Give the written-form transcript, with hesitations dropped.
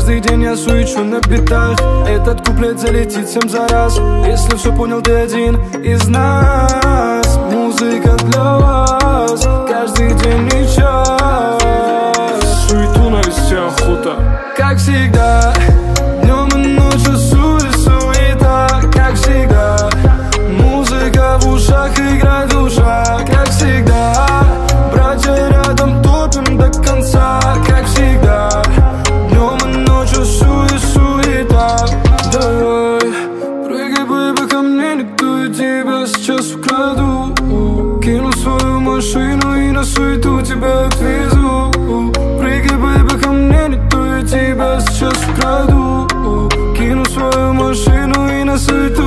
Каждый день я суечу на битах. Этот куплет залетит всем за раз. Если все понял, ты один из нас. Музыка для вас каждый день и час. Суету навести охота. Как всегда, днем и ночью суета. Как всегда, музыка в ушах, играет душа. Как всегда, братья рядом, топим до конца. Как всегда, днем и ночью суета. Давай, прыгай, бэйби, ко мне, никто и тебя сейчас украду. Кину свою машину и на суету тебя отвезу. Прыгай, бэйби, ко мне, никто и тебя сейчас украду. Кину свою машину и на суету